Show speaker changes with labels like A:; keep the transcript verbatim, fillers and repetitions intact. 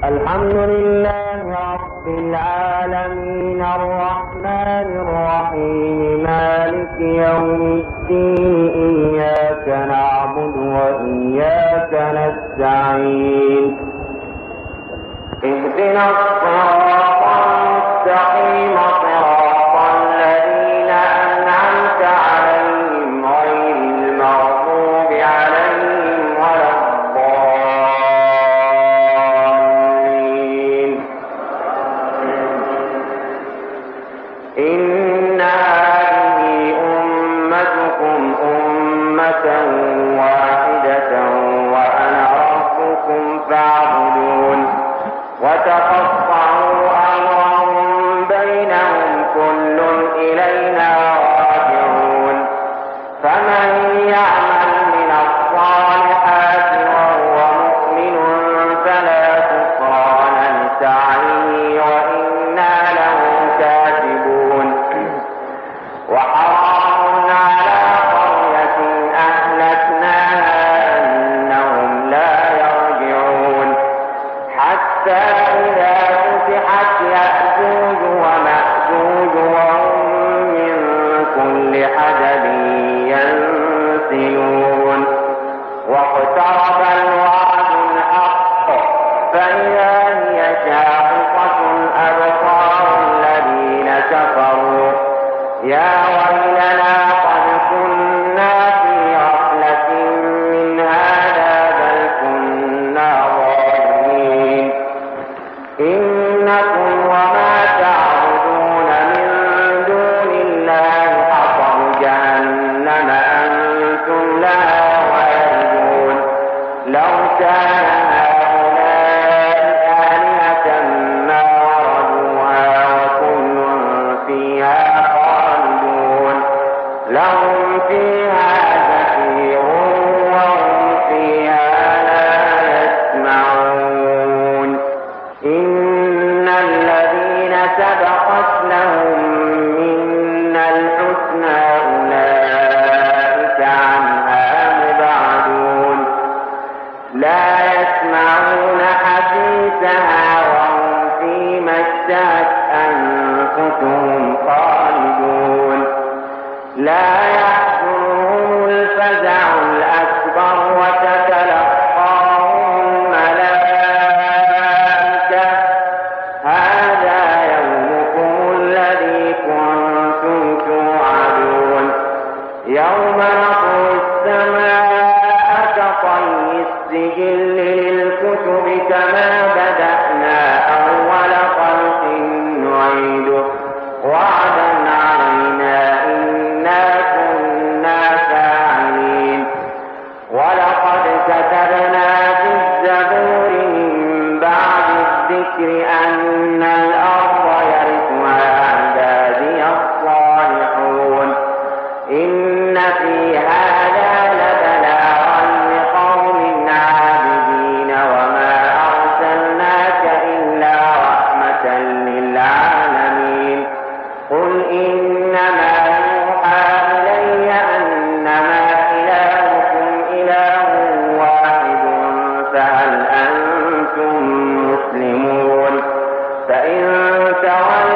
A: الحمد لله رب العالمين الرحمن الرحيم مالك يوم الدين إياك نعبد وإياك نستعين اهدنا الصراط المستقيم صراط الذين أنعمت عليهم غير المغضوب عليهم ولا الضالين. إن هذه أمتكم أمة واحدة وأنا ربكم فاعبدون. وتقطعوا أمرهم بينهم كل إلينا راجعون. فمن يعمل من الصالحات وهو مؤمن فلا كفران لسعيه وإنا له كاتبون. وحرام على قرية أهلكناها أنهم لا يرجعون حتى إذا فتحت يأجوج ومأجوج وهم من كل حدب ينسلون. واقترب الوعد الحق فإذا هي شاخصة أبصار الذين كفروا يا ويلنا قد كنا في غفلة من هذا بل كنا ظالمين. إنكم وما تعبدون من دون الله حصب جهنم أنتم لها واردون. لو كان هؤلاء آلهة ما وردوها وكل فيها خالدون. لهم فيها زفير وهم فيها لا يسمعون. إن الذين سبقت لهم منا الحسنى أولئك عنها مبعدون. لا يسمعون حسيسها وهم فيما اشتهت أنفسهم خالدون. لا يحزنهم الفزع الأكبر وتتلقاهم الملائكة هذا يومكم الذي كنتم توعدون. يوم نطوي السماء كطي السجل للكتب كما بدأنا أول خلق نعيده وعدا علينا إنا كنا فاعلين. ولقد كتبنا في الزبور من بعد الذكر أن الأرض يرثها عبادي الصالحون. إن في هذا لبلاغا لقوم عابدين وما أرسلناك إلا رحمة للعالمين. قل إنما يوحى إلي أنما إلهكم إله واحد فهل أنتم مسلمون. فإن تولوا